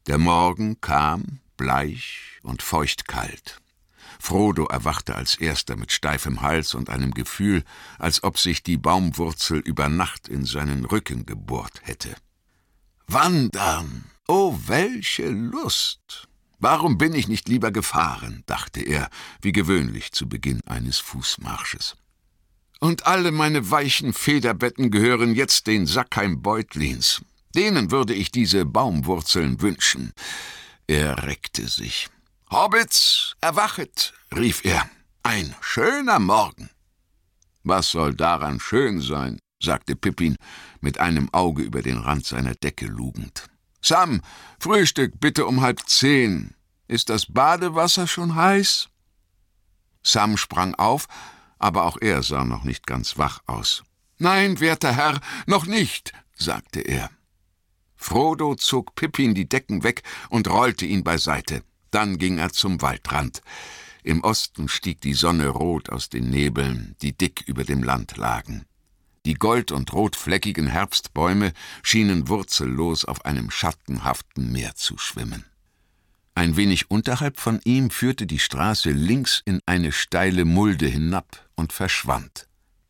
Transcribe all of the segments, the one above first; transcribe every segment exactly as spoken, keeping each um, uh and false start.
Der Morgen kam, bleich und feuchtkalt. Frodo erwachte als erster mit steifem Hals und einem Gefühl, als ob sich die Baumwurzel über Nacht in seinen Rücken gebohrt hätte. »Wandern! Oh, welche Lust! Warum bin ich nicht lieber gefahren?« dachte er, wie gewöhnlich zu Beginn eines Fußmarsches. »Und alle meine weichen Federbetten gehören jetzt den Sackheim-Beutlins. Denen würde ich diese Baumwurzeln wünschen.« Er reckte sich. »Hobbits, erwachet«, rief er, »ein schöner Morgen.« »Was soll daran schön sein?« sagte Pippin, mit einem Auge über den Rand seiner Decke lugend. »Sam, Frühstück bitte um halb zehn. Ist das Badewasser schon heiß?« Sam sprang auf, aber auch er sah noch nicht ganz wach aus. »Nein, werter Herr, noch nicht«, sagte er. Frodo zog Pippin die Decken weg und rollte ihn beiseite. Dann ging er zum Waldrand. Im Osten stieg die Sonne rot aus den Nebeln, die dick über dem Land lagen. Die gold- und rotfleckigen Herbstbäume schienen wurzellos auf einem schattenhaften Meer zu schwimmen. Ein wenig unterhalb von ihm führte die Straße links in eine steile Mulde hinab und verschwand.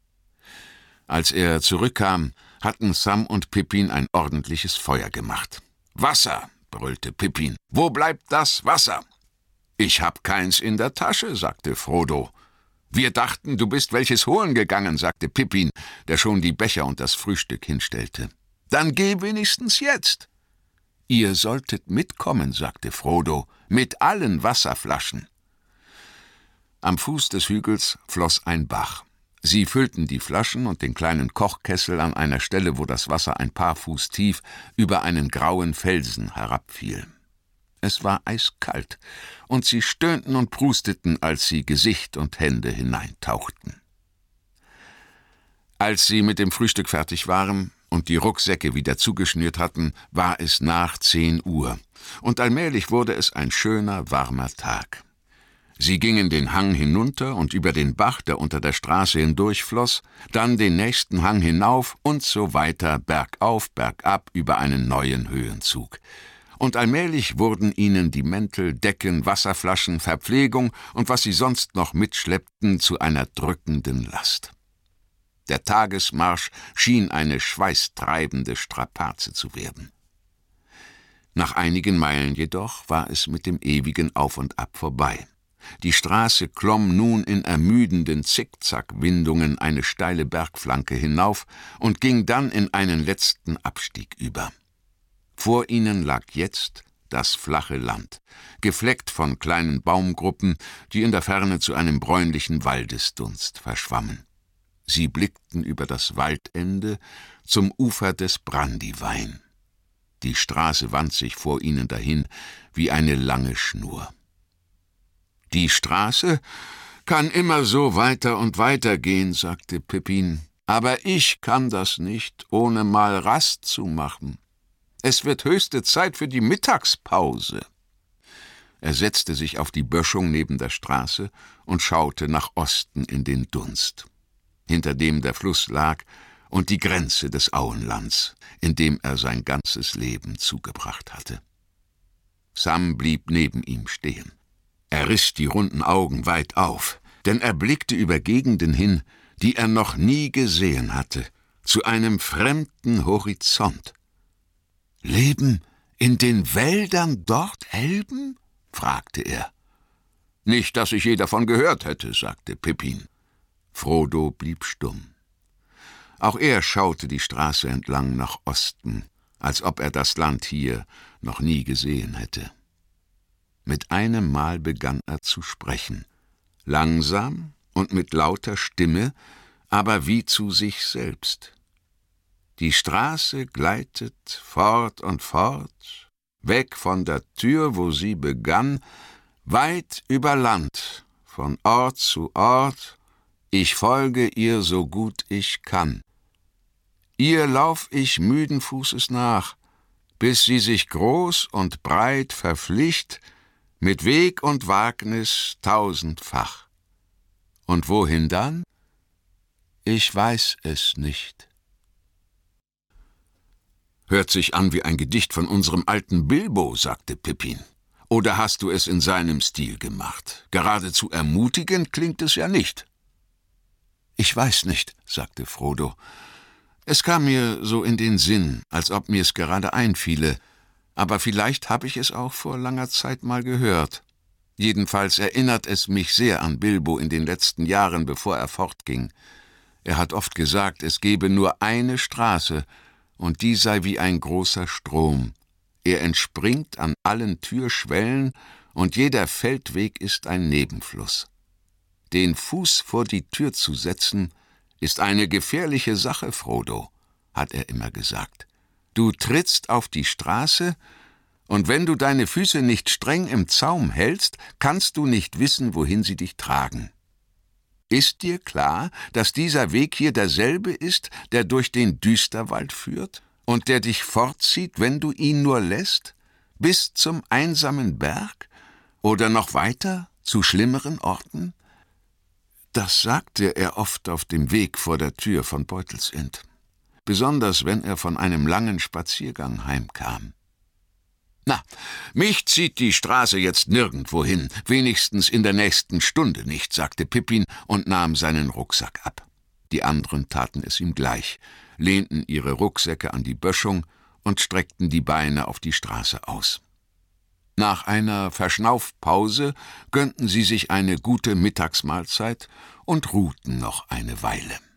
Als er zurückkam, hatten Sam und Pippin ein ordentliches Feuer gemacht. »Wasser«, brüllte Pippin, »wo bleibt das Wasser?« »Ich hab keins in der Tasche«, sagte Frodo. »Wir dachten, du bist welches holen gegangen«, sagte Pippin, der schon die Becher und das Frühstück hinstellte. »Dann geh wenigstens jetzt.« »Ihr solltet mitkommen«, sagte Frodo, »mit allen Wasserflaschen.« Am Fuß des Hügels floss ein Bach. Sie füllten die Flaschen und den kleinen Kochkessel an einer Stelle, wo das Wasser ein paar Fuß tief über einen grauen Felsen herabfiel. Es war eiskalt, und sie stöhnten und prusteten, als sie Gesicht und Hände hineintauchten. Als sie mit dem Frühstück fertig waren und die Rucksäcke wieder zugeschnürt hatten, war es nach zehn Uhr, und allmählich wurde es ein schöner, warmer Tag. Sie gingen den Hang hinunter und über den Bach, der unter der Straße hindurchfloss, dann den nächsten Hang hinauf und so weiter bergauf, bergab über einen neuen Höhenzug. Und allmählich wurden ihnen die Mäntel, Decken, Wasserflaschen, Verpflegung und was sie sonst noch mitschleppten, zu einer drückenden Last. Der Tagesmarsch schien eine schweißtreibende Strapaze zu werden. Nach einigen Meilen jedoch war es mit dem ewigen Auf und Ab vorbei. Die Straße klomm nun in ermüdenden Zickzack-Windungen eine steile Bergflanke hinauf und ging dann in einen letzten Abstieg über. Vor ihnen lag jetzt das flache Land, gefleckt von kleinen Baumgruppen, die in der Ferne zu einem bräunlichen Waldesdunst verschwammen. Sie blickten über das Waldende zum Ufer des Brandywein. Die Straße wand sich vor ihnen dahin wie eine lange Schnur. »Die Straße kann immer so weiter und weiter gehen«, sagte Pippin, »aber ich kann das nicht, ohne mal Rast zu machen. Es wird höchste Zeit für die Mittagspause.« Er setzte sich auf die Böschung neben der Straße und schaute nach Osten in den Dunst, hinter dem der Fluss lag und die Grenze des Auenlands, in dem er sein ganzes Leben zugebracht hatte. Sam blieb neben ihm stehen. Er riss die runden Augen weit auf, denn er blickte über Gegenden hin, die er noch nie gesehen hatte, zu einem fremden Horizont. »Leben in den Wäldern dort Elben?« fragte er. »Nicht, dass ich je davon gehört hätte«, sagte Pippin. Frodo blieb stumm. Auch er schaute die Straße entlang nach Osten, als ob er das Land hier noch nie gesehen hätte. Mit einem Mal begann er zu sprechen, langsam und mit lauter Stimme, aber wie zu sich selbst. Die Straße gleitet fort und fort, weg von der Tür, wo sie begann, weit über Land, von Ort zu Ort, ich folge ihr so gut ich kann. Ihr lauf ich müden Fußes nach, bis sie sich groß und breit verpflicht, mit Weg und Wagnis tausendfach. Und wohin dann? Ich weiß es nicht. »Hört sich an wie ein Gedicht von unserem alten Bilbo«, sagte Pippin. »Oder hast du es in seinem Stil gemacht? Geradezu ermutigend klingt es ja nicht.« »Ich weiß nicht«, sagte Frodo. »Es kam mir so in den Sinn, als ob mir's gerade einfiele, aber vielleicht habe ich es auch vor langer Zeit mal gehört. Jedenfalls erinnert es mich sehr an Bilbo in den letzten Jahren, bevor er fortging. Er hat oft gesagt, es gebe nur eine Straße, und die sei wie ein großer Strom. Er entspringt an allen Türschwellen, und jeder Feldweg ist ein Nebenfluss. Den Fuß vor die Tür zu setzen, ist eine gefährliche Sache, Frodo«, hat er immer gesagt. »Du trittst auf die Straße, und wenn du deine Füße nicht streng im Zaum hältst, kannst du nicht wissen, wohin sie dich tragen. Ist dir klar, dass dieser Weg hier derselbe ist, der durch den Düsterwald führt und der dich fortzieht, wenn du ihn nur lässt, bis zum einsamen Berg oder noch weiter zu schlimmeren Orten?« Das sagte er oft auf dem Weg vor der Tür von Beutelsend, besonders wenn er von einem langen Spaziergang heimkam. »Na, mich zieht die Straße jetzt nirgendwo hin, wenigstens in der nächsten Stunde nicht«, sagte Pippin und nahm seinen Rucksack ab. Die anderen taten es ihm gleich, lehnten ihre Rucksäcke an die Böschung und streckten die Beine auf die Straße aus. Nach einer Verschnaufpause gönnten sie sich eine gute Mittagsmahlzeit und ruhten noch eine Weile.